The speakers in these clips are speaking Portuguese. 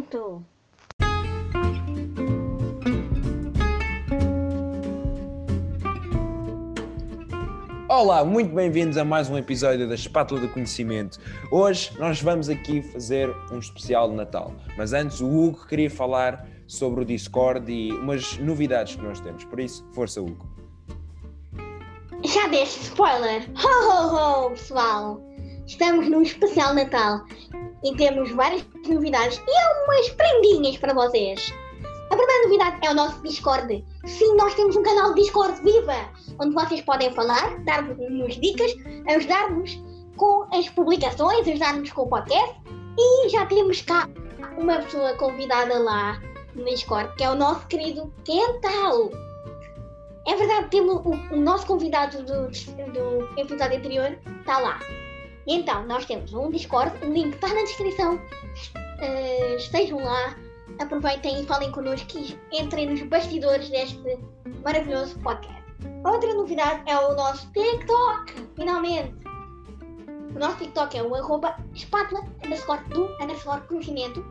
Conhecimento. Olá, muito bem-vindos a mais um episódio da Espátula do Conhecimento. Hoje nós vamos aqui fazer um especial de Natal, mas antes o Hugo queria falar sobre o Discord e umas novidades que nós temos, por isso, força Hugo. Já deste spoiler? Ho, ho, ho, pessoal! Estamos num especial Natal e temos várias novidades e umas prendinhas para vocês. A primeira novidade é o nosso Discord. Sim, nós temos um canal de Discord viva, onde vocês podem falar, dar-nos dicas, ajudar-nos com as publicações, ajudar-nos com o podcast. E já temos cá uma pessoa convidada lá no Discord, que é o nosso querido Quental. É verdade, temos o nosso convidado do episódio anterior está lá. Então, nós temos um Discord, o link está na descrição. Estejam lá, aproveitem e falem connosco e entrem nos bastidores deste maravilhoso podcast. Outra novidade é o nosso TikTok, finalmente. O nosso TikTok é o @espátula_do_conhecimento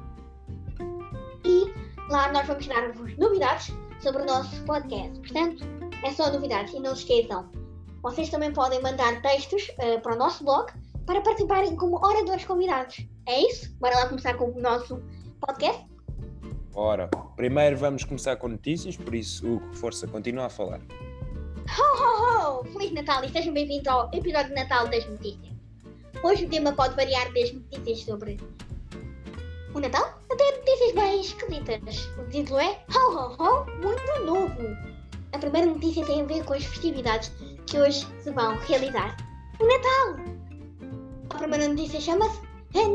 e lá nós vamos dar-vos novidades sobre o nosso podcast. Portanto, é só novidades e não se esqueçam. Vocês também podem mandar textos para o nosso blog para participarem como oradores convidados. É isso? Bora lá começar com o nosso podcast? Ora, primeiro vamos começar com notícias, por isso, Hugo, força, continua a falar. Ho, ho, ho! Feliz Natal e sejam bem-vindos ao episódio de Natal das notícias. Hoje o tema pode variar desde notícias sobre o Natal até notícias bem esquisitas. O título é Ho, ho, ho! Muito novo! A primeira notícia tem a ver com as festividades que hoje se vão realizar. O Natal! A primeira notícia chama-se É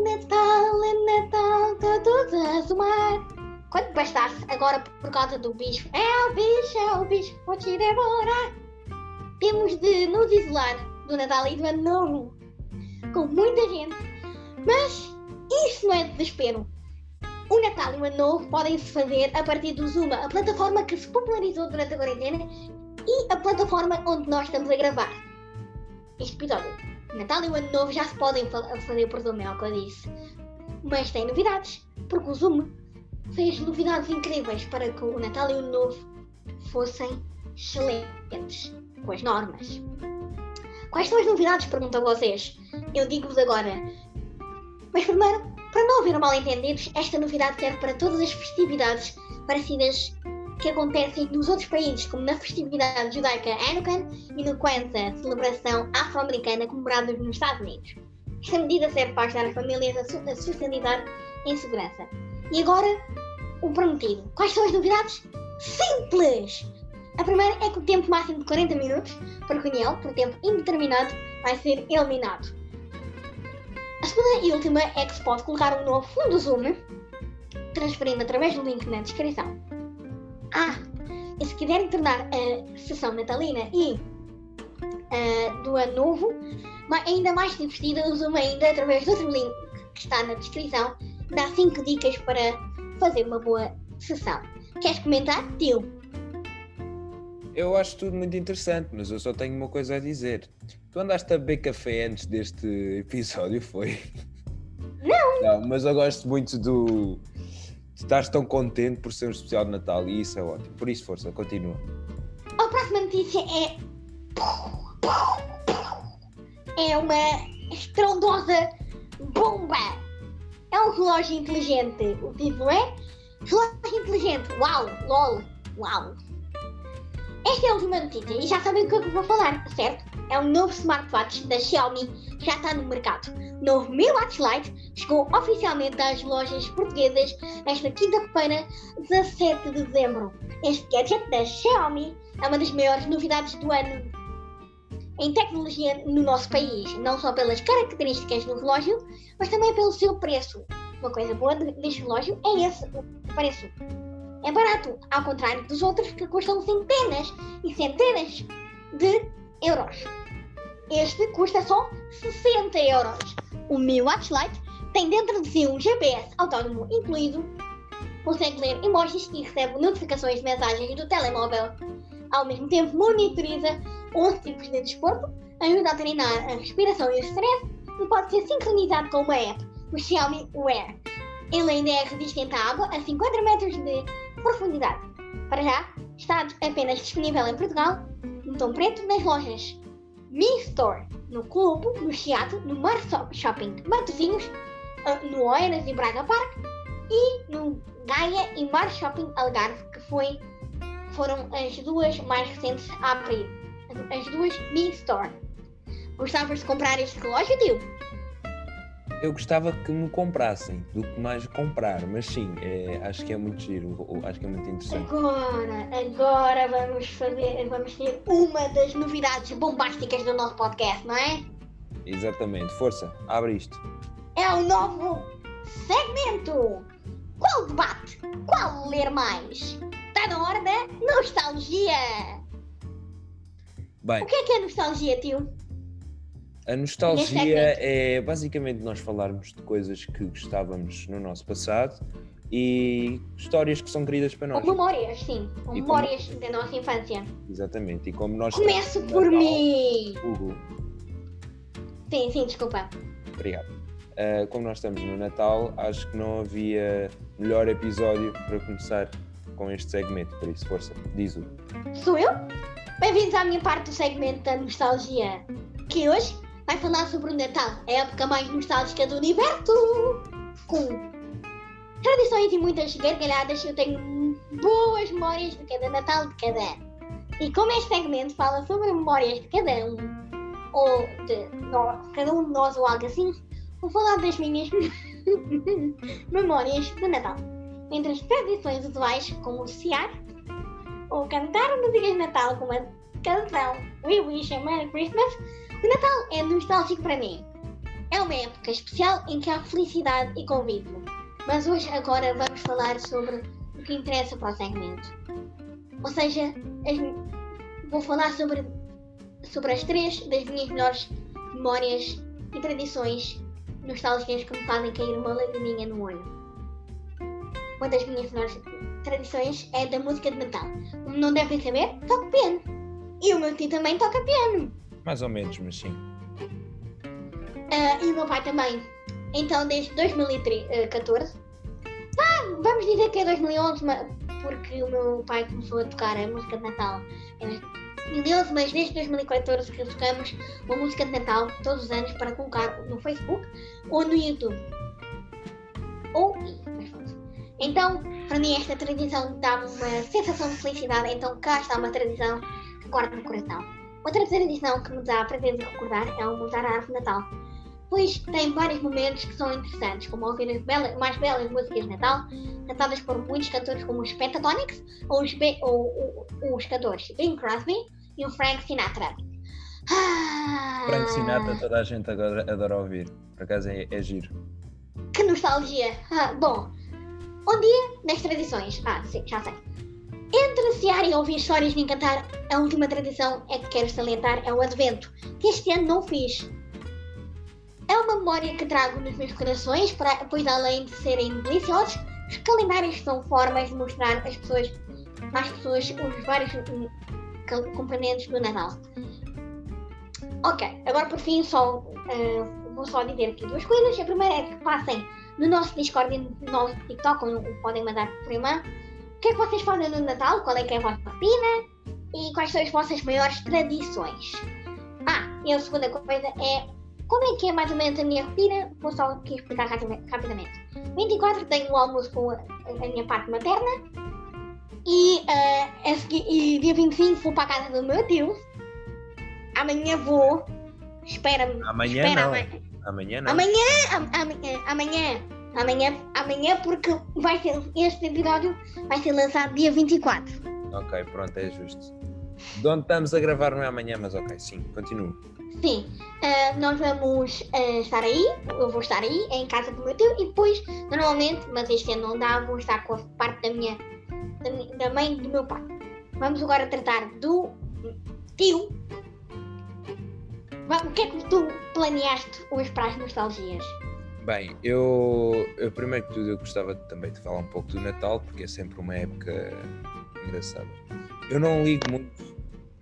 Natal, todos a somar. Quando bastasse, agora por causa do bicho, é o bicho, vou te devorar. Temos de nos isolar do Natal e do Ano Novo, com muita gente. Mas isso não é desespero. O Natal e o Ano Novo podem-se fazer a partir do Zoom, a plataforma que se popularizou durante a quarentena e a plataforma onde nós estamos a gravar este episódio. O Natal e o Ano Novo já se podem fazer por Zoom, é o que eu disse. Mas tem novidades, porque o Zoom fez novidades incríveis para que o Natal e o Ano Novo fossem excelentes, com as normas. Quais são as novidades? Pergunto a vocês. Eu digo-vos agora. Mas primeiro, para não haver mal-entendidos, esta novidade serve para todas as festividades parecidas que acontecem nos outros países, como na festividade judaica Hanukkah e no Kwanzaa, celebração afro-americana comemorada nos Estados Unidos. Esta medida serve para ajudar as famílias a socializar em segurança. E agora, o prometido. Quais são as novidades? Simples! A primeira é que o tempo máximo de 40 minutos para reunião, por tempo indeterminado, vai ser eliminado. A segunda e última é que se pode colocar um novo fundo Zoom, transferindo através do link na descrição. E se quiserem tornar a sessão natalina e do Ano Novo ainda mais divertida, o Zoom ainda, através do outro link que está na descrição, dá 5 dicas para fazer uma boa sessão. Queres comentar, tio? Eu acho tudo muito interessante, mas eu só tenho uma coisa a dizer. Tu andaste a beber café antes deste episódio, foi? Não, mas eu gosto muito de estares tão contente por ser um especial de Natal e isso é ótimo. Por isso, força, continua. A próxima notícia é uma estrondosa bomba. É um relógio inteligente. O título é Relógio Inteligente. Uau, lol, uau. Esta é a última notícia e já sabem o que eu vou falar, certo? É um novo smartwatch da Xiaomi que já está no mercado. O novo Mi Watch Lite chegou oficialmente às lojas portuguesas esta quinta-feira, 17 de dezembro. Este gadget da Xiaomi é uma das maiores novidades do ano em tecnologia no nosso país, não só pelas características do relógio, mas também pelo seu preço. Uma coisa boa deste relógio é esse, o preço. É barato, ao contrário dos outros que custam centenas e centenas de euros. Este custa só 60 euros. O Mi Watch Lite tem dentro de si um GPS autónomo incluído, consegue ler emojis e recebe notificações de mensagens do telemóvel. Ao mesmo tempo, monitoriza 11 tipos de desporto, ajuda a treinar a respiração e o stress e pode ser sincronizado com uma app, o Xiaomi Wear. Ele ainda é resistente à água a 50 metros de profundidade. Para já, está apenas disponível em Portugal, no tom preto, nas lojas Mi Store, no Clube, no Chiado, no Mar Shopping de Matosinhos, no Oeiras e Braga Park e no Gaia e Mar Shopping Algarve, que foram as duas mais recentes a abrir. As duas Mi Store. Gostavas de comprar este relógio, tio? Eu gostava que me comprassem, do que mais comprar, mas sim, acho que é muito giro, acho que é muito interessante. Agora vamos ter uma das novidades bombásticas do nosso podcast, não é? Exatamente, força, abre isto. É o novo segmento! Qual debate? Qual ler mais? Está na hora da nostalgia! Bem, o que é nostalgia, tio? A nostalgia é basicamente nós falarmos de coisas que gostávamos no nosso passado e histórias que são queridas para nós. Ou memórias, sim. Ou memórias da nossa infância. Exatamente. E como nós Começo por mim! Sim, desculpa. Obrigado. Como nós estamos no Natal, acho que não havia melhor episódio para começar com este segmento. Por isso, força, diz-o. Sou eu? Bem-vindos à minha parte do segmento da nostalgia, que hoje vai falar sobre o Natal, a época mais nostálgica do universo. Com tradições e muitas gargalhadas, eu tenho boas memórias de cada Natal de cada ano. E como este segmento fala sobre memórias de cada um, ou de cada um de nós ou algo assim, vou falar das minhas memórias do Natal. Entre as tradições usuais, como associar ou cantar músicas de Natal, como a canção We Wish a Merry Christmas, o Natal é nostálgico para mim. É uma época especial em que há felicidade e convívio. Mas hoje, agora, vamos falar sobre o que interessa para o segmento. Ou seja, vou falar sobre as 3 das minhas melhores memórias e tradições nostálgicas que me fazem cair uma lagriminha no olho. Uma das minhas melhores tradições é da música de Natal. Como não devem saber, toco piano. E o meu tio também toca piano. Mais ou menos, mas sim. E o meu pai também. Então, desde 2014, vamos dizer que é 2011, porque o meu pai começou a tocar a música de Natal em 2011, mas desde 2014 que tocamos uma música de Natal todos os anos para colocar no Facebook ou no YouTube. Então, para mim esta tradição dá-me uma sensação de felicidade, então cá está uma tradição que guarda no coração. Outra tradição que me dá prazer de recordar é o montar a árvore de Natal, pois tem vários momentos que são interessantes, como ouvir as mais belas músicas de Natal, cantadas por muitos cantores como os Pentatonix ou os cantores Bing Crosby e o Frank Sinatra. Frank Sinatra toda a gente adora ouvir, por acaso é giro. Que nostalgia! Bom, um dia nas tradições, sim, já sei. Entre assear e ouvir histórias nem cantar, a última tradição é que quero salientar é o Advento, que este ano não fiz. É uma memória que trago nos meus corações, pois além de serem deliciosos, os calendários são formas de mostrar às pessoas os vários componentes do Natal. Ok, agora por fim vou só dizer aqui 2 coisas. A primeira é que passem no nosso Discord e no nosso TikTok, ou podem mandar por e-mail. O que é que vocês fazem no Natal? Qual é que é a vossa rotina? E quais são as vossas maiores tradições? E a segunda coisa é como é que é mais ou menos a minha rotina? Vou só aqui explicar rapidamente. 24 tenho o almoço com a minha parte materna e dia 25 vou para a casa do meu tio. Amanhã vou. Espera-me. Amanhã porque este episódio vai ser lançado dia 24. Ok, pronto, é justo. De onde estamos a gravar não é amanhã, mas ok, sim, continuo. Sim, nós vamos estar aí, eu vou estar aí em casa do meu tio e depois, normalmente, mas este ano não dá, vou estar com a parte da mãe do meu pai. Vamos agora tratar do tio. O que é que tu planeaste hoje para as nostalgias? Bem, eu primeiro que tudo eu gostava também de falar um pouco do Natal, porque é sempre uma época engraçada. Eu não ligo muito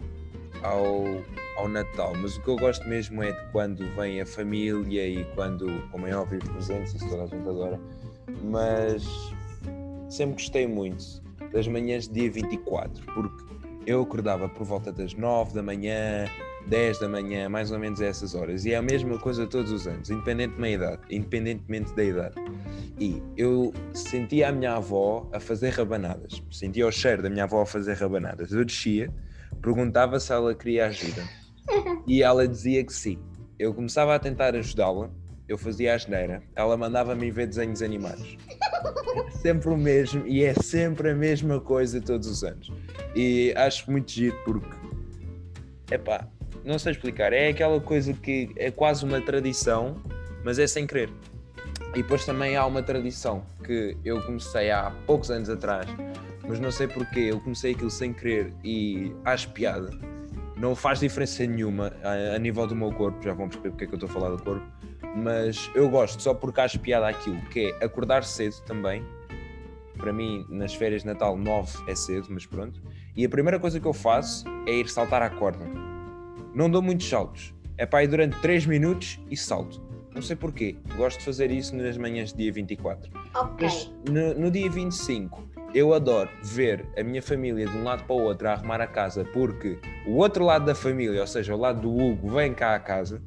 ao Natal, mas o que eu gosto mesmo é de quando vem a família e quando, como é óbvio, os presentes, isso toda a gente adora, mas sempre gostei muito das manhãs de dia 24, porque eu acordava por volta das 9 da manhã, 10 da manhã, mais ou menos a essas horas, e é a mesma coisa todos os anos, independentemente da idade. E eu sentia a minha avó a fazer rabanadas, sentia o cheiro da minha avó a fazer rabanadas. Eu descia, perguntava se ela queria ajuda e ela dizia que sim. Eu começava a tentar ajudá-la, eu fazia a asneira, ela mandava-me ver desenhos animados. Sempre o mesmo, e é sempre a mesma coisa todos os anos. E acho muito giro porque, epá, não sei explicar, é aquela coisa que é quase uma tradição, mas é sem querer. E depois também há uma tradição que eu comecei há poucos anos atrás, mas não sei porquê, eu comecei aquilo sem querer e acho piada. Não faz diferença nenhuma a nível do meu corpo, já vão perceber porque é que eu estou a falar do corpo, mas eu gosto só porque acho piada aquilo, que é acordar cedo também. Para mim, nas férias de Natal, 9 é cedo, mas pronto. E a primeira coisa que eu faço é ir saltar à corda. Não dou muitos saltos. É para ir durante 3 minutos e salto. Não sei porquê. Gosto de fazer isso nas manhãs de dia 24. Ok. Mas no dia 25, eu adoro ver a minha família de um lado para o outro a arrumar a casa, porque o outro lado da família, ou seja, o lado do Hugo, vem cá à casa.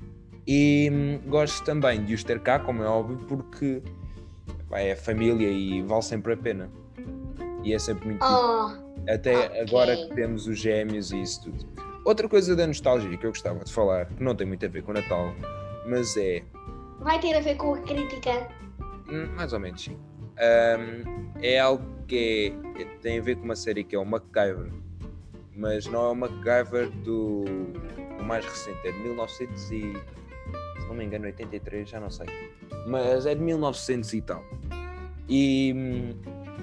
E gosto também de os ter cá, como é óbvio, porque é família e vale sempre a pena. E é sempre muito difícil. Até ok. agora que temos os gêmeos e isso tudo. Outra coisa da nostalgia que eu gostava de falar, que não tem muito a ver com o Natal, mas Vai ter a ver com a crítica? mais ou menos sim. É algo que tem a ver com uma série que é o MacGyver, mas não é o MacGyver do mais recente, é de 1900 e, se não me engano, 83, já não sei, mas é de 1900 e tal. E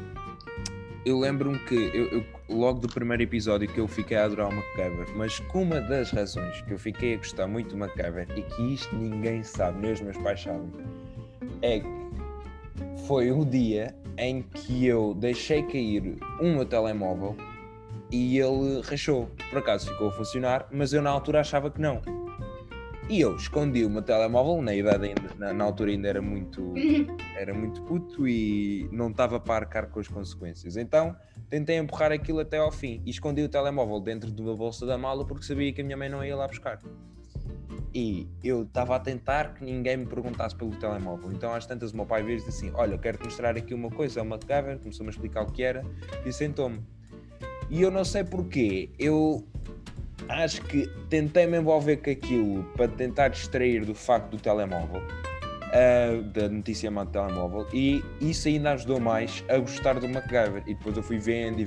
eu lembro-me que eu logo do primeiro episódio que eu fiquei a adorar o MacGyver, mas que uma das razões que eu fiquei a gostar muito do MacGyver, e que isto ninguém sabe, nem os meus pais sabem, é que foi o dia em que eu deixei cair o meu telemóvel e ele rachou. Por acaso ficou a funcionar, mas eu na altura achava que não. E eu escondi o meu telemóvel, na idade ainda, na altura ainda era muito puto e não estava para arcar com as consequências. Então tentei empurrar aquilo até ao fim e escondi o telemóvel dentro de uma bolsa da mala porque sabia que a minha mãe não ia lá buscar. E eu estava a tentar que ninguém me perguntasse pelo telemóvel. Então às tantas o meu pai veio e disse assim: olha, eu quero-te mostrar aqui uma coisa, é uma MacGyver. Começou-me a explicar o que era e sentou-me. E eu não sei porquê, eu acho que tentei me envolver com aquilo para tentar distrair do facto do telemóvel, da notícia má do telemóvel, e isso ainda ajudou mais a gostar do MacGyver. E depois eu fui vendo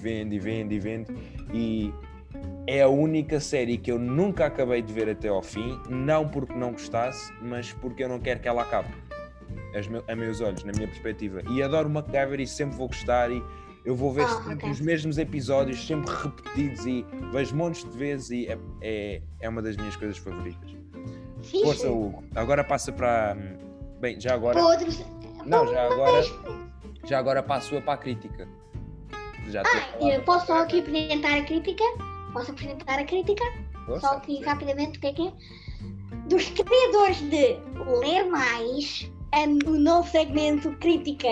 e é a única série que eu nunca acabei de ver até ao fim, não porque não gostasse, mas porque eu não quero que ela acabe, a meus olhos, na minha perspectiva. E adoro o MacGyver e sempre vou gostar, e eu vou ver sempre os mesmos episódios, sempre repetidos, e vejo montes de vezes, e é uma das minhas coisas favoritas. Fixe. Força, Hugo. Agora passa para... Bem, já agora... Outros... Não, já agora passo para a crítica. Eu posso só aqui apresentar a crítica? Posso apresentar a crítica? Força. Só aqui rapidamente o que é? Dos criadores de Ler Mais, o novo segmento Crítica.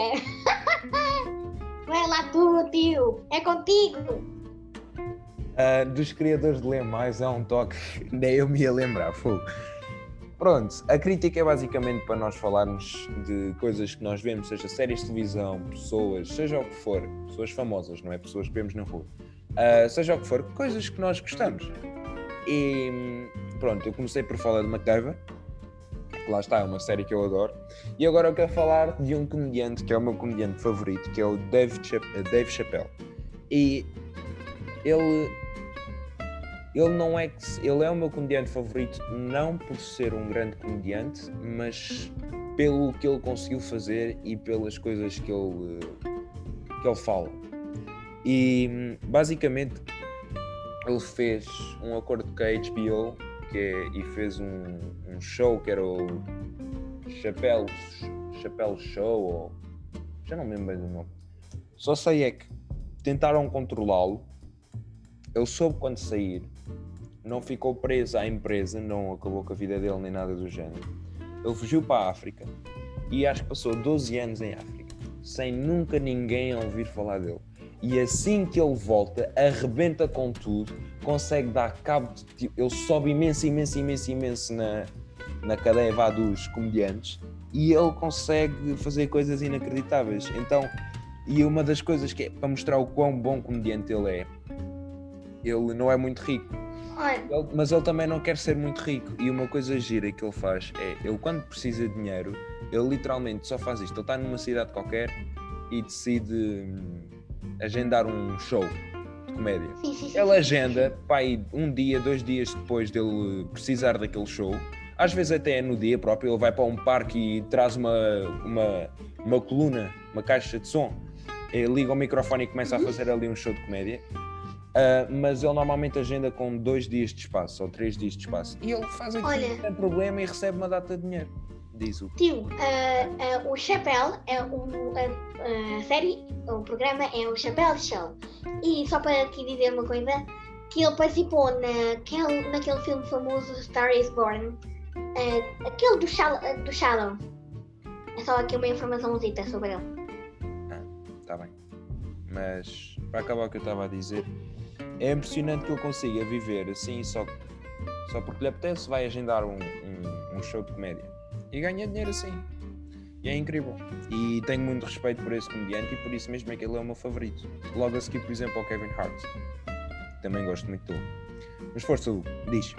Vai lá tu, tio. É contigo. Dos criadores de Ler Mais é um toque, nem eu me ia lembrar, fogo. Pronto, a crítica é basicamente para nós falarmos de coisas que nós vemos, seja séries de televisão, pessoas, seja o que for, pessoas famosas, não é? Pessoas que vemos na rua. Seja o que for, coisas que nós gostamos. E pronto, eu comecei por falar de MacGyver, que lá está, é uma série que eu adoro. E agora eu quero falar de um comediante que é o meu comediante favorito, que é o Dave Chappelle. E ele não é ele é o meu comediante favorito não por ser um grande comediante, mas pelo que ele conseguiu fazer e pelas coisas que ele fala. E basicamente ele fez um acordo com a HBO e fez um show que era o Chappelle Show, ou já não me lembro bem do nome. Só sei é que tentaram controlá-lo. Ele soube quando sair, não ficou preso à empresa, não acabou com a vida dele nem nada do género. Ele fugiu para a África e acho que passou 12 anos em África. sem nunca ninguém ouvir falar dele. E assim que ele volta, arrebenta com tudo, consegue dar cabo de... Ele sobe imenso na cadeia dos comediantes e ele consegue fazer coisas inacreditáveis. Então, e uma das coisas que é para mostrar o quão bom comediante ele é, ele não é muito rico, mas ele também não quer ser muito rico. E uma coisa gira que ele faz é, ele quando precisa de dinheiro, ele literalmente só faz isto. Ele está numa cidade qualquer e decide agendar um show de comédia. Ele agenda, pai, 1 dia, 2 dias depois dele precisar daquele show. Às vezes até no dia próprio, ele vai para um parque e traz uma coluna, uma caixa de som, liga o microfone e começa a fazer ali um show de comédia. Mas ele normalmente agenda com 2 dias de espaço ou 3 dias de espaço. E ele faz aquilo sem problema e recebe uma data de dinheiro. Diz o tio, o Chappelle é a série, o programa é o Chappelle Show. E só para te dizer uma coisa, que ele participou naquele filme famoso Star is Born, aquele do Shallow. É só aqui uma informaçãozita sobre ele. Tá bem. Mas para acabar o que eu estava a dizer, é impressionante que ele consiga viver assim só porque lhe apetece, vai agendar um show de comédia e ganha dinheiro assim. E é incrível. E tenho muito respeito por esse comediante e por isso mesmo é que ele é o meu favorito. Logo a seguir, por exemplo, ao Kevin Hart. Também gosto muito dele. Mas força, Hugo, diz.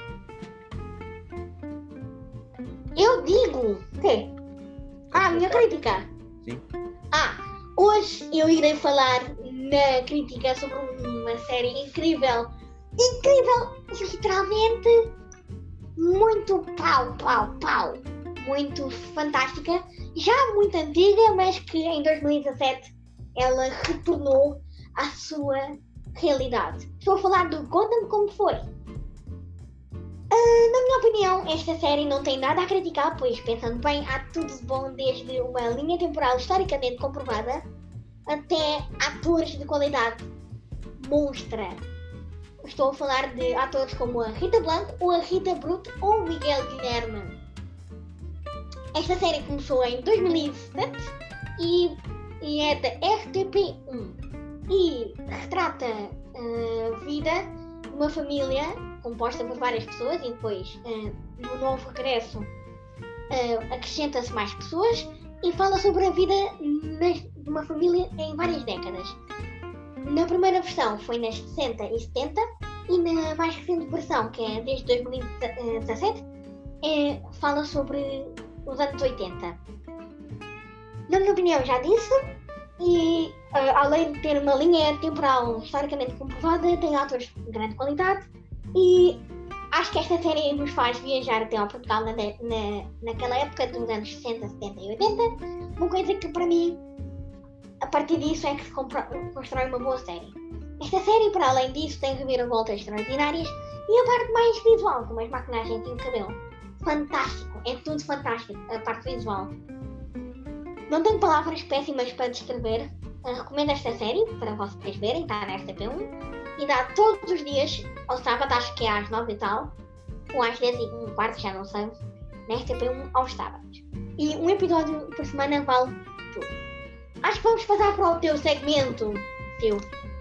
Eu digo que a minha crítica. Sim. Hoje eu irei falar na crítica sobre uma série incrível, literalmente muito pau, muito fantástica, já muito antiga, mas que em 2017 ela retornou à sua realidade. Estou a falar do Conta-me Como Foi. Na minha opinião, esta série não tem nada a criticar, pois, pensando bem, há tudo de bom, desde uma linha temporal historicamente comprovada até atores de qualidade monstra. Estou a falar de atores como a Rita Blanco, ou a Rita Bruto, ou o Miguel Guilherme. Esta série começou em 2007 e é da RTP1 e retrata a vida de uma família composta por várias pessoas e depois, no novo regresso, acrescenta-se mais pessoas e fala sobre a vida de uma família em várias décadas. Na primeira versão foi nas 60 e 70 e na mais recente versão, que é desde 2017, fala sobre os anos 80. Na minha opinião, já disse, e além de ter uma linha temporal historicamente comprovada, tem atores de grande qualidade. E acho que esta série nos faz viajar até ao Portugal naquela época dos anos 60, 70 e 80. Uma coisa que para mim, a partir disso é que se constrói uma boa série. Esta série, para além disso, tem reviravoltas extraordinárias e a parte mais visual, como as maquinagens e o cabelo. Fantástico, é tudo fantástico, a parte visual. Não tenho palavras péssimas para descrever. Recomendo esta série para vocês verem, está na RTP1. E dá todos os dias, ao sábado, acho que é às 9 e tal, ou às 10h15, já não sei, na RTP1 aos sábados. E um episódio por semana vale tudo. Acho que vamos passar para o teu segmento, Phil.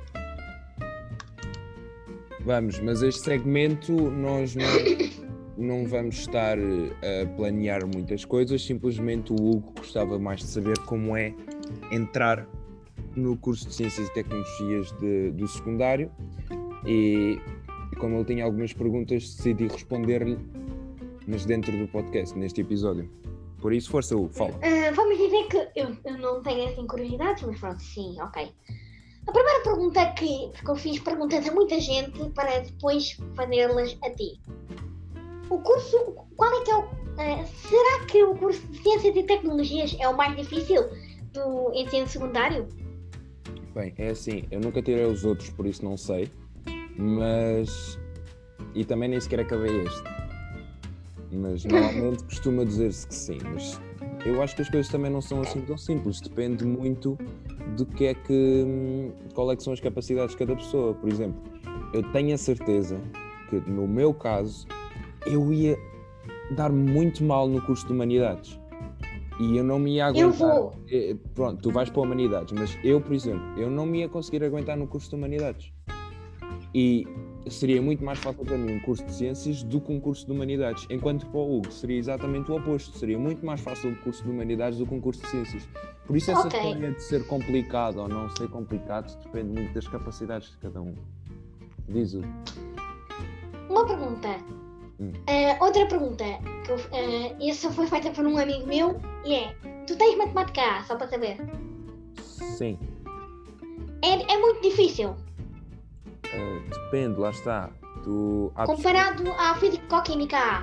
Vamos, mas este segmento nós não vamos estar a planear muitas coisas, simplesmente o Hugo gostava mais de saber como é entrar no curso de Ciências e Tecnologias do secundário e como ele tinha algumas perguntas decidi responder-lhe, mas dentro do podcast, neste episódio. Por isso, força, Hugo, fala. Vamos dizer que eu não tenho assim curiosidades, mas pronto, sim, ok. A primeira pergunta porque eu fiz perguntas a muita gente para depois fazê-las a ti. O curso, qual é que é será que o curso de Ciências e Tecnologias é o mais difícil do ensino secundário? Bem, é assim, eu nunca tirei os outros, por isso não sei, mas... E também nem sequer acabei este. Mas normalmente costuma dizer-se que sim, mas eu acho que as coisas também não são assim tão simples, depende muito do que é que... qual é que são as capacidades de cada pessoa. Por exemplo, eu tenho a certeza que no meu caso eu ia dar muito mal no curso de Humanidades. E eu não me ia aguentar. Eu vou. Pronto, tu vais para Humanidades, mas eu, por exemplo, eu não me ia conseguir aguentar no curso de Humanidades. E seria muito mais fácil para mim um curso de Ciências do que um curso de Humanidades. Enquanto para o Hugo seria exatamente o oposto. Seria muito mais fácil o curso de Humanidades do que um curso de Ciências. Por isso essa história de ser complicado ou não ser complicado depende muito das capacidades de cada um. Diz o. Uma pergunta. Outra pergunta. Essa foi feita por um amigo meu e é: tu tens matemática A, só para saber? Sim. É muito difícil. Depende, lá está. Comparado à Físico-Química A.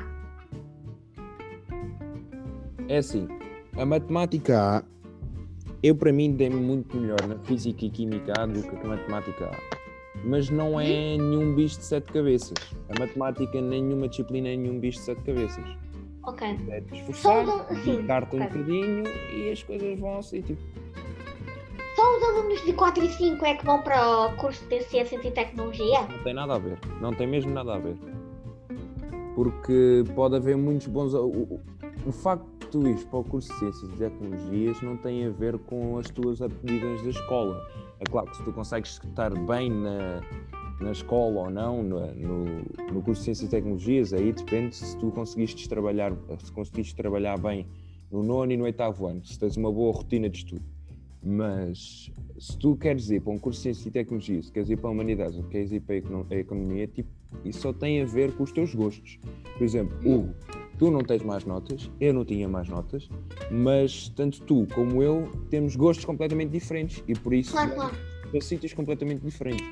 É assim, a matemática A, eu para mim dei-me muito melhor na Física e Química A do que a matemática A. Mas não é nenhum bicho de 7 cabeças. A matemática, nenhuma disciplina é nenhum bicho de 7 cabeças. Ok. É de esforçar, dedicar-te um bocadinho e as coisas vão ao sítio. Só os alunos de 4 e 5 é que vão para o curso de Ciências e Tecnologia? Não tem nada a ver. Não tem mesmo nada a ver. Porque pode haver muitos bons... O facto de tu ires para o curso de Ciências e Tecnologias não tem a ver com as tuas aptidões da escola. É claro que se tu consegues estar bem na escola ou não, no curso de Ciências e Tecnologias, aí depende se tu conseguiste trabalhar bem no 9º e no 8º ano, se tens uma boa rotina de estudo. Mas se tu queres ir para um curso de Ciências e Tecnologias, se queres ir para a Humanidades ou queres ir para a Economia, isso só tem a ver com os teus gostos. Por exemplo, Hugo, tu não tens mais notas, eu não tinha mais notas, mas tanto tu como eu temos gostos completamente diferentes e por isso Claro. para sítios completamente diferentes.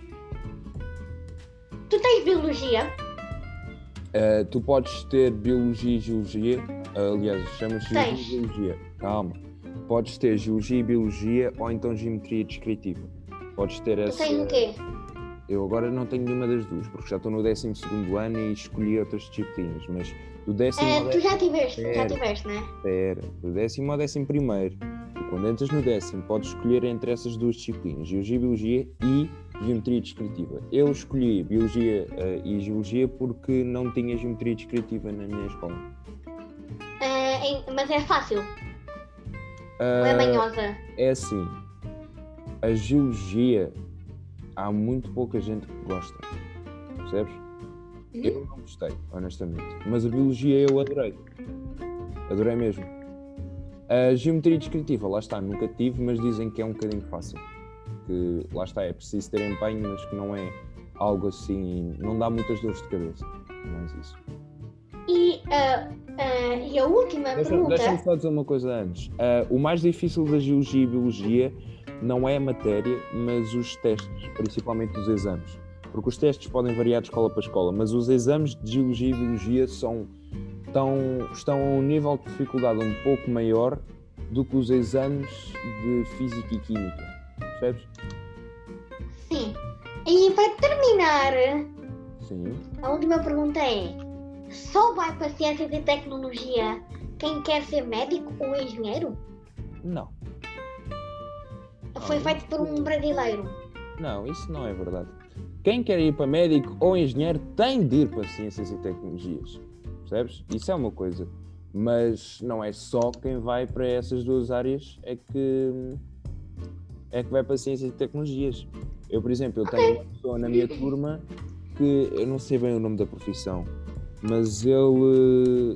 Tu tens Biologia? Tu podes ter Biologia e Geologia, aliás, chama-se Geologia e Biologia. Calma. Podes ter Geologia e Biologia ou então Geometria Descritiva. Podes ter essa... Tu tens o quê? Eu agora não tenho nenhuma das duas, porque já estou no 12º ano e escolhi outras disciplinas, mas do 10º... Tu já tiveste, não é? Espera, do 10º ao 11º. E quando entras no 10º, podes escolher entre essas duas disciplinas, Geologia e Biologia e Geometria Descritiva. Eu escolhi Biologia e Geologia porque não tinha Geometria Descritiva na minha escola. Mas é fácil? Ou é manhosa? É assim, a Geologia há muito pouca gente que gosta, percebes? Eu não gostei, honestamente, mas a Biologia eu adorei mesmo. A Geometria Descritiva, lá está, nunca tive, mas dizem que é um bocadinho fácil, que lá está, é preciso ter empenho, mas que não é algo assim, não dá muitas dores de cabeça, mais isso. E a última pergunta... Deixa-me só dizer uma coisa antes. O mais difícil da Geologia e Biologia não é a matéria, mas os testes, principalmente os exames. Porque os testes podem variar de escola para escola, mas os exames de Geologia e Biologia estão a um nível de dificuldade um pouco maior do que os exames de Física e Química. Percebes? Sim. E para terminar, Sim. A última pergunta é: só vai para Ciências e Tecnologia quem quer ser médico ou engenheiro? Não. Foi feito por um brasileiro. Não, isso não é verdade. Quem quer ir para médico ou engenheiro tem de ir para Ciências e Tecnologias. Percebes? Isso é uma coisa. Mas não é só quem vai para essas duas áreas é que vai para Ciências e Tecnologias. Eu, por exemplo, tenho uma pessoa na minha turma que eu não sei bem o nome da profissão, mas ele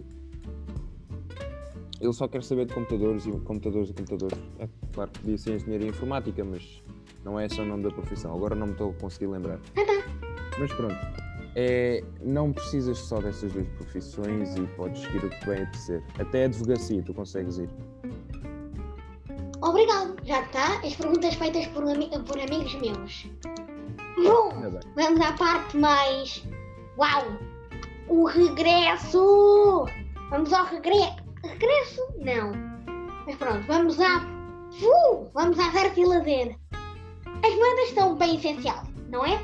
só quer saber de computadores e computadores. É claro que podia ser engenharia informática, mas não é esse o nome da profissão. Agora não me estou a conseguir lembrar. Mas pronto, não precisas só dessas duas profissões e podes seguir o que bem apetecer. Até a advocacia tu consegues ir. Obrigado, já está. As perguntas feitas por amigos meus. Bom, vamos à parte mais... Uau! O regresso! Vamos ao regresso. Regresso? Não. Mas pronto, vamos às artes e lazer. As moedas são um bem essencial, não é?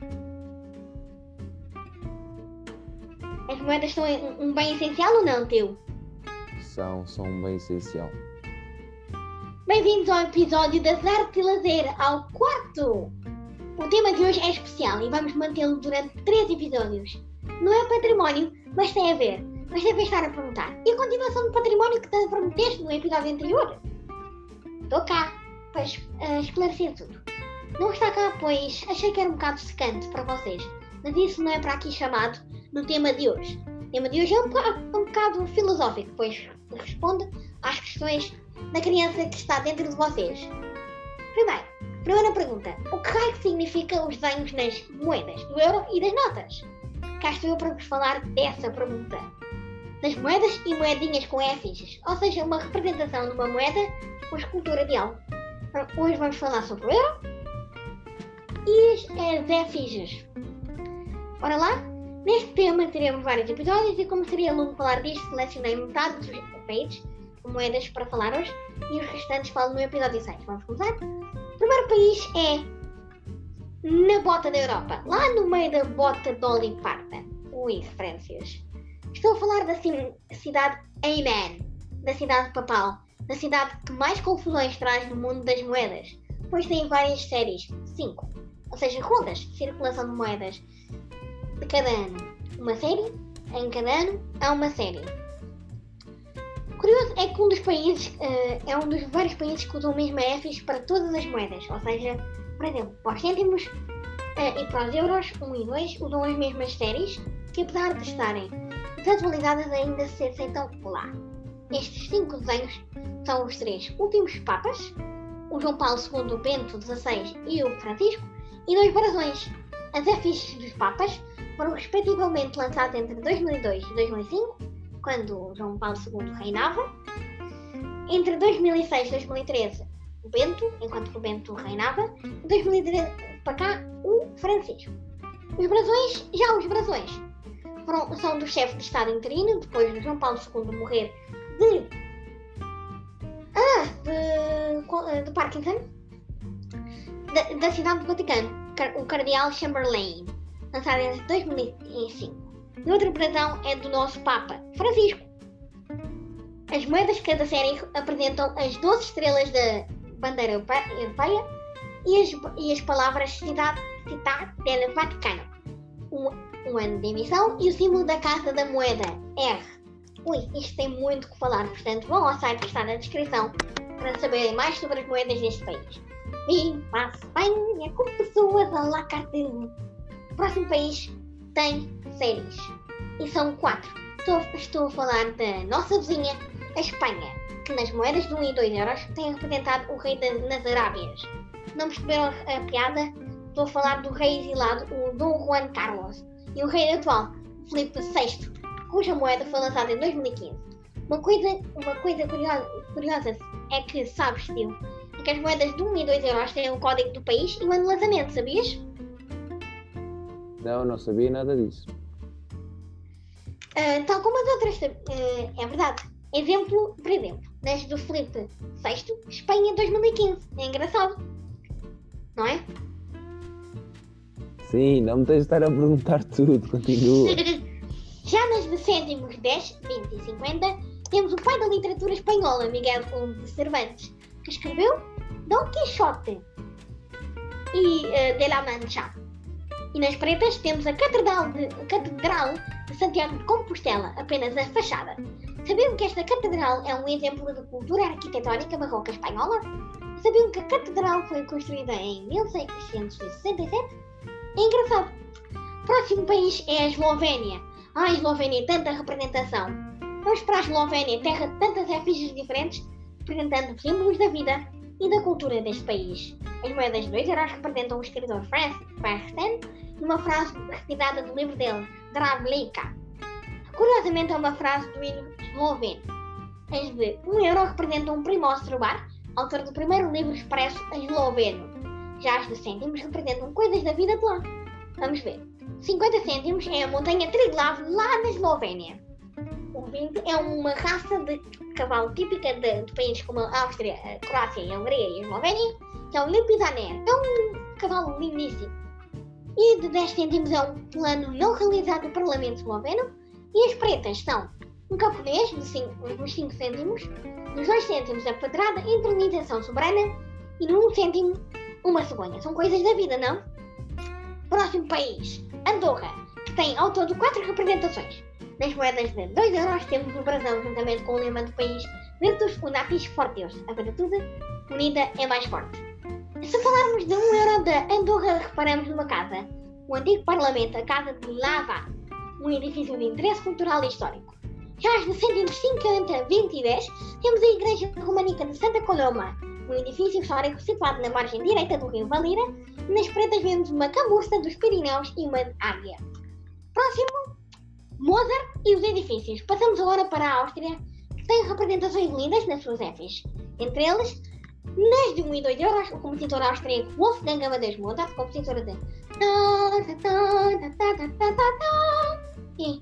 As moedas são um bem essencial ou não, teu? São um bem essencial. Bem-vindos ao episódio das artes e lazer, ao 4º. O tema de hoje é especial e vamos mantê-lo durante 3 episódios. Não é património, mas tem a ver. Mas devem estar a perguntar, e a continuação do património que te prometeste no episódio anterior? Estou cá para esclarecer tudo. Não está cá, pois achei que era um bocado secante para vocês, mas isso não é para aqui chamado no tema de hoje. O tema de hoje é um bocado filosófico, pois responde às questões da criança que está dentro de vocês. Primeira pergunta. O que raio significa os desenhos nas moedas do euro e das notas? Cá estou eu para vos falar dessa pergunta. Das moedas e moedinhas com efígies, ou seja, uma representação de uma moeda com escultura de algo. Hoje vamos falar sobre o euro e as efígies. Ora lá, neste tema teremos vários episódios e como seria longo falar disto, selecionei metade dos países com moedas para falar hoje e os restantes falam no episódio 6. Vamos começar? O primeiro país é na bota da Europa, lá no meio da bota de Dolly Parton. Ui, referências. Estou a falar da cidade Amen, da cidade papal, da cidade que mais confusões traz no mundo das moedas, pois tem várias séries, 5, ou seja, rondas de circulação de moedas de cada ano. Uma série, em cada ano há uma série. Curioso é que um dos países, é um dos vários países que usam o mesmo EFIs para todas as moedas, ou seja, por exemplo, para os cêntimos e para os euros 1 e 2 usam as mesmas séries, que apesar de estarem desatualizadas ainda se aceitam lá. Estes 5 desenhos são os 3 últimos papas, o João Paulo II, o Bento XVI e o Francisco, e 2 brasões. As efígies dos papas foram respectivamente lançadas entre 2002 e 2005, quando o João Paulo II reinava, entre 2006 e 2013 o Bento, enquanto que o Bento reinava, e 2013 para cá o Francisco. Os brasões são do chefe de Estado interino, depois de João Paulo II morrer de Parkinson, da cidade do Vaticano, o Cardeal Chamberlain, lançado em 2005. E outro brasão é do nosso Papa, Francisco. As moedas de cada série apresentam as 12 estrelas da bandeira europeia e as palavras Città del Vaticano, um ano de emissão e o símbolo da Casa da Moeda, R. Ui, isto tem muito que falar, portanto vão ao site que está na descrição para saberem mais sobre as moedas deste país. Vim para a Espanha com pessoas a la cartel. O próximo país tem séries e são 4. Estou a falar da nossa vizinha, a Espanha, que nas moedas de 1 e 2 euros tem representado o rei nas Arábias. Não perceberam a piada? Estou a falar do rei exilado, o Dom Juan Carlos, e o rei atual, Filipe VI, cuja moeda foi lançada em 2015. Uma coisa curiosa é que, sabes, tio, é que as moedas de 1 e 2 euros têm o código do país e o ano de lançamento, sabias? Não sabia nada disso. Tal como as outras, é verdade. Por exemplo, nas do Filipe VI, Espanha 2015. É engraçado, não é? Sim, não me tens de estar a perguntar tudo, continua. Já nas de cêntimos 10, 20 e 50, temos o pai da literatura espanhola, Miguel de Cervantes, que escreveu Dom Quixote e de la Mancha. E nas pretas temos a Catedral de Santiago de Compostela, apenas a fachada. Sabiam que esta catedral é um exemplo de cultura arquitetónica barroca espanhola? Sabiam que a catedral foi construída em 1667? É engraçado. Próximo país é a Eslovénia. A Eslovénia, tanta representação. Vamos para a Eslovénia, terra de tantas efígies diferentes, representando símbolos da vida e da cultura deste país. As moedas de 2 euros representam o escritor Francis Bernstein e uma frase retirada do livro dele, Dravlika. Curiosamente é uma frase do hino esloveno. As de 1 euro representam um Primo Strobar, autor do primeiro livro expresso em esloveno. Já as de cêntimos representam coisas da vida de lá. Vamos ver. 50 cêntimos é a montanha Triglav lá na Eslovénia. O 20 é uma raça de cavalo típica de países como a Áustria, a Croácia, a Hungria e a Eslovénia, que é o Lipidaner. É um cavalo lindíssimo. E de 10 cêntimos é um plano não realizado do Parlamento esloveno. E as pretas são um camponês dos 5 cêntimos, nos 2 cêntimos a pedrada, intronização soberana e no 1 cêntimo uma cegonha. São coisas da vida, não? Próximo país, Andorra, que tem ao todo 4 representações. Nas moedas de 2 euros temos o brasão juntamente com o lema do país Virtus Unatis Fortius, a virtude unida é mais forte. Se falarmos de 1 euro de Andorra, reparamos numa casa, o antigo parlamento, a Casa de Lava, um edifício de interesse cultural e histórico. Já as de cêntimos 50, 20 e 10, temos a Igreja Românica de Santa Coloma, um edifício histórico situado na margem direita do rio Valira. Nas pretas vemos uma camurça dos Pirineus e uma águia. Próximo, Mozart e os edifícios. Passamos agora para a Áustria, que tem representações lindas nas suas Fs. Entre eles, nas de 1 e 2 euros, o compositor austríaco Wolfgang Amadeus Mozart, compositor de e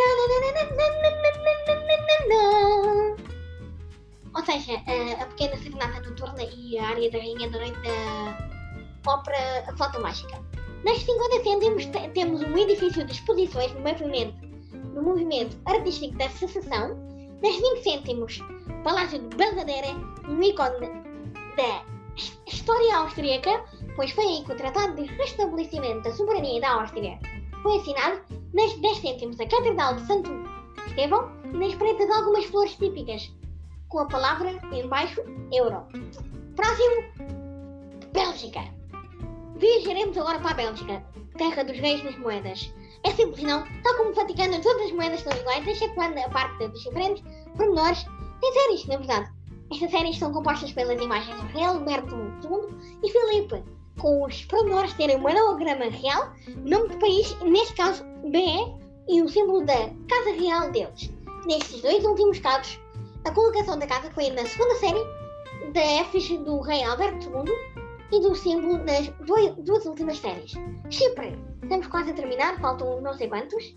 ou seja, a pequena serenata noturna e a área da Rainha da Noite da ópera A Flauta Mágica. Nas 50 cêntimos temos um edifício de exposições no movimento artístico da Secessão. Nas 20 cêntimos, Palácio de Belvedere, um ícone da história austríaca, pois foi aí que o Tratado de Restabelecimento da Soberania da Áustria foi assinado. Nas 10 cêntimos, a Catedral de Santo Estevão, e nas pretas algumas flores típicas, com a palavra em baixo, euro. Próximo, Bélgica. Viajaremos agora para a Bélgica, terra dos reis nas moedas. É simples não? Tal como o Vaticano, todas as moedas são iguais, excetuando a parte dos diferentes pormenores. Tem séries, na verdade. Estas séries são compostas pelas imagens do rei Alberto II e Filipe, com os pormenores terem o monograma real, o nome do país, neste caso BE, e o símbolo da Casa Real deles. Nestes dois últimos casos, a colocação da casa foi na segunda série da efígie do rei Alberto II e do símbolo nas duas últimas séries. Chipre. Estamos quase a terminar, faltam não sei quantos.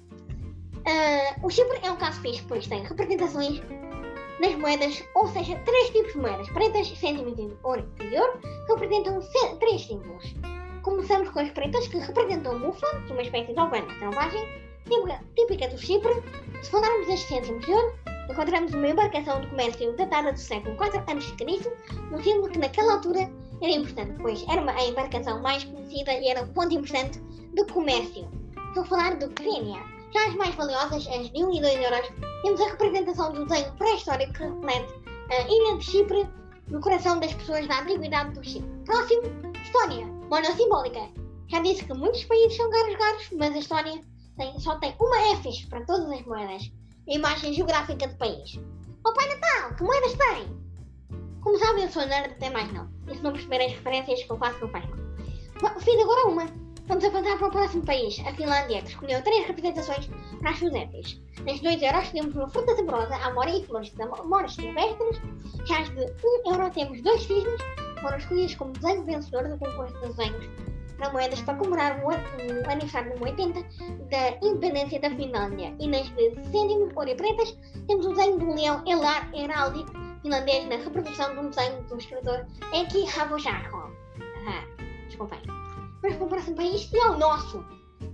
O Chipre é um caso fixe, pois tem representações nas moedas, ou seja, 3 tipos de moedas, pretas, cêntimos de ouro e ouro, que representam 3 símbolos. Começamos com as pretas, que representam búfala, uma espécie de ovana selvagem, típica do Chipre. Se falarmos das cêntimos de ouro, encontramos uma embarcação de comércio datada do século IV a.C., um símbolo que naquela altura era importante, pois era a embarcação mais conhecida e era um ponto importante de comércio. Estou a falar do Quênia. Já as mais valiosas, as de 1 e 2 euros, temos a representação do desenho pré-histórico que reflete a ilha de Chipre no coração das pessoas da antiguidade do Chipre. Próximo, Estónia, monossimbólica. Já disse que muitos países são garos, mas a Estónia só tem uma efígie para todas as moedas. A imagem geográfica do país. Oh Pai Natal, que moedas tem? Como sabem, eu sou nerd, até mais não. E se não perceberem as referências que eu faço, não faz mal. Fiz agora uma. Vamos avançar para o próximo país, a Finlândia, que escolheu 3 representações para as suas efígies. Nas 2 euros temos uma fruta saborosa, amora e flores de amores silvestres. Já as de 1 euro temos 2 cisnes, que foram escolhidos como desenho vencedor do concurso de desenhos para moedas para comemorar o aniversário número 80 da independência da Finlândia. E nas de cêntimos, ouro e pretas, temos o desenho de um leão heráldico finlandês na reprodução de um desenho do escritor Heikki Havojarko. Desculpem. Mas para o próximo país, e é o nosso.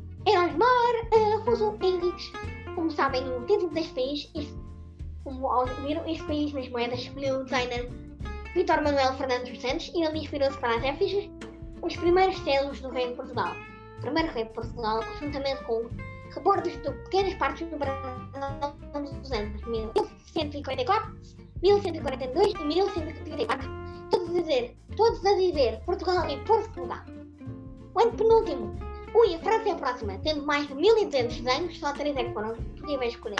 Erasmar Russo Henriques. Como sabem, no título deste país, como viram, este país nas moedas escolheu o designer Vítor Manuel Fernandes dos Santos e ele inspirou-se para as efígies os primeiros selos do Reino de Portugal. O primeiro rei de Portugal, juntamente com rebordos de pequenas partes do Brasil dos anos 1144, 1142 e 1134, todos a dizer Portugal e Portugal. O ano penúltimo, a França é a próxima, tendo mais de 1200 desenhos, só 3 é que foram possíveis escolher.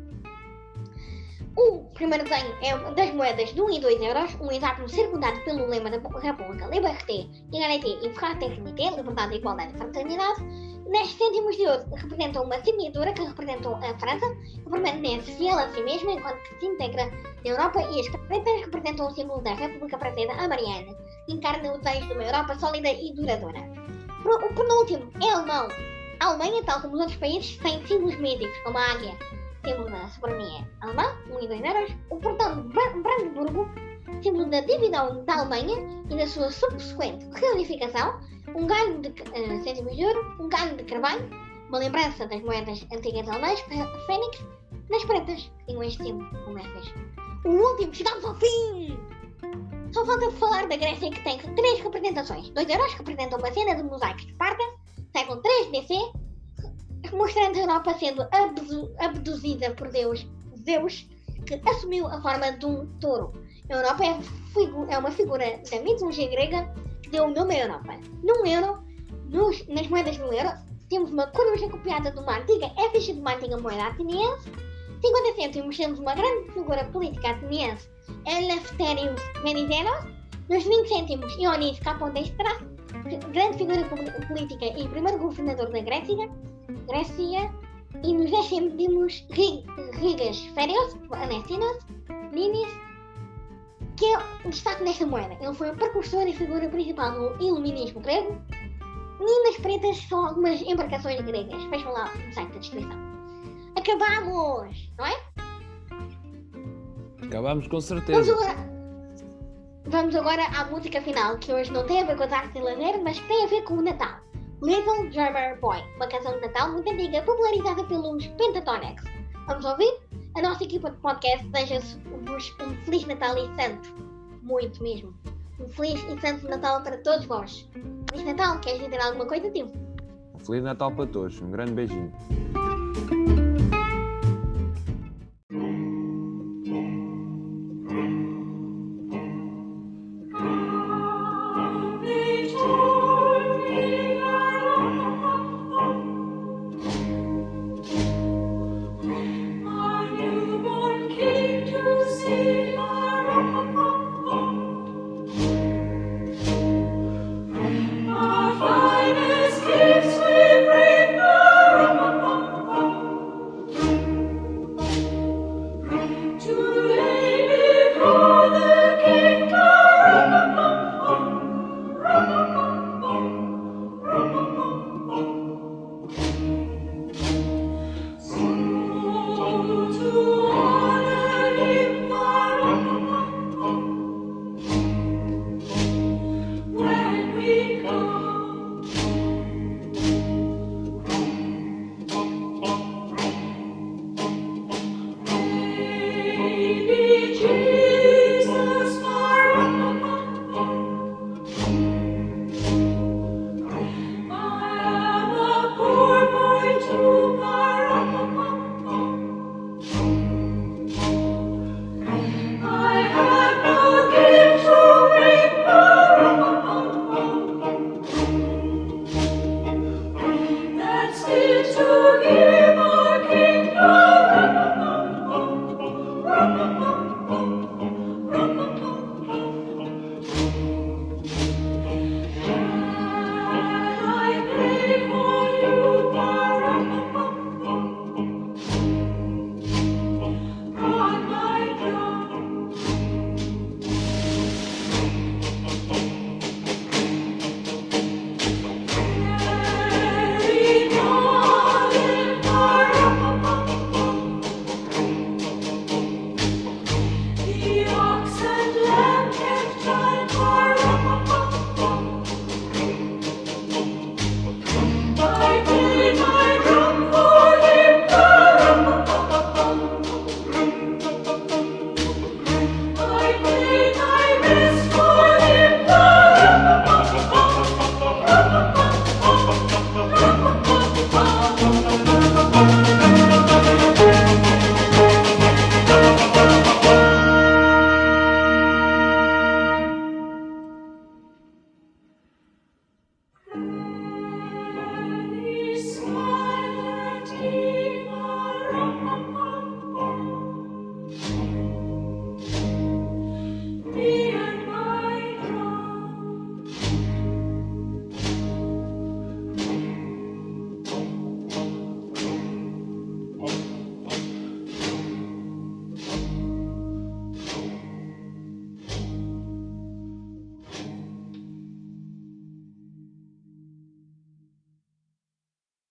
O primeiro desenho é das moedas de 1 e 2 euros, um hexágono circundado pelo lema da República Liberté, Égalité e Fraternité, liberdade, igualdade e fraternidade. Nas cêntimos de ouro representam uma signatura que representam a França, que permanece fiel a si mesma enquanto que se integra na Europa, e as pretas representam o símbolo da República Francesa, a Marianne, que encarna o desejo de uma Europa sólida e duradoura. O penúltimo é alemão. A Alemanha, tal como os outros países, tem símbolos míticos, como a águia, símbolo da soberania alemã, 1 e 2 euros, o portão de Brandeburgo, símbolo da divisão da Alemanha e da sua subsequente reunificação, um galho de cêntimos de ouro, um galho de carvalho, uma lembrança das moedas antigas alemãs, fênix, nas pretas, que tinham este símbolo, como essas. O último, chegamos ao fim! Só falta falar da Grécia, que tem 3 representações. 2 euros, que representam uma cena de mosaicos de Esparta, século 3 BC. As mostrando a Europa sendo abduzida por Deus, que assumiu a forma de um touro. A Europa é uma figura da mitologia grega que deu o nome à Europa. No euro, nas moedas do euro, temos uma coruja copiada de uma antiga efígie de uma antiga moeda ateniense. 50 cêntimos temos uma grande figura política ateniense, Eleftherios Venizelos. Nos 20 cêntimos, Ioannis Kapodistras, grande figura política e primeiro governador da Grécia. E nos 10 cêntimos, Rigas Férios, Anestinos, Ninis, que é o destaque desta moeda. Ele foi o precursor e figura principal do iluminismo grego. Minas pretas são algumas embarcações gregas. Vejam lá no site da descrição. Acabamos, não é? Acabamos com certeza. Vamos agora à música final, que hoje não tem a ver com as artes de lazer, mas que tem a ver com o Natal. Little Drummer Boy, uma canção de Natal muito antiga, popularizada pelos Pentatonix. Vamos ouvir? A nossa equipa de podcast deseja-vos um Feliz Natal e Santo. Muito mesmo. Um Feliz e Santo Natal para todos vós. Feliz Natal, queres dizer alguma coisa, tio? Feliz Natal para todos. Um grande beijinho.